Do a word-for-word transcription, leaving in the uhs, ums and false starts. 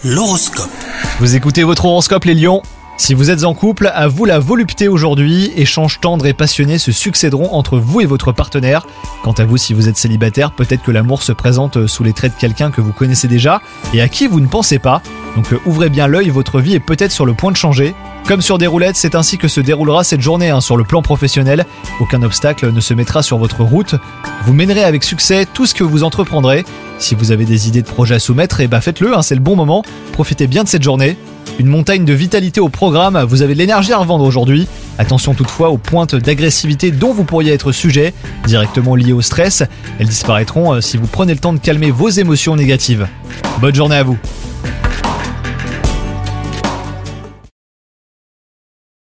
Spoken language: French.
L'horoscope. Vous écoutez votre horoscope les lions. Si vous êtes en couple, à vous la volupté aujourd'hui. Échanges tendres et passionnés se succéderont entre vous et votre partenaire. Quant à vous, si vous êtes célibataire, peut-être que l'amour se présente sous les traits de quelqu'un que vous connaissez déjà et à qui vous ne pensez pas. Donc euh, ouvrez bien l'œil, votre vie est peut-être sur le point de changer. Comme sur des roulettes, c'est ainsi que se déroulera cette journée hein, sur le plan professionnel. Aucun obstacle ne se mettra sur votre route. Vous mènerez avec succès tout ce que vous entreprendrez. Si vous avez des idées de projets à soumettre, eh ben faites-le, hein, c'est le bon moment. Profitez bien de cette journée. Une montagne de vitalité au programme, vous avez de l'énergie à revendre aujourd'hui. Attention toutefois aux pointes d'agressivité dont vous pourriez être sujet, directement liées au stress. Elles disparaîtront si vous prenez le temps de calmer vos émotions négatives. Bonne journée à vous.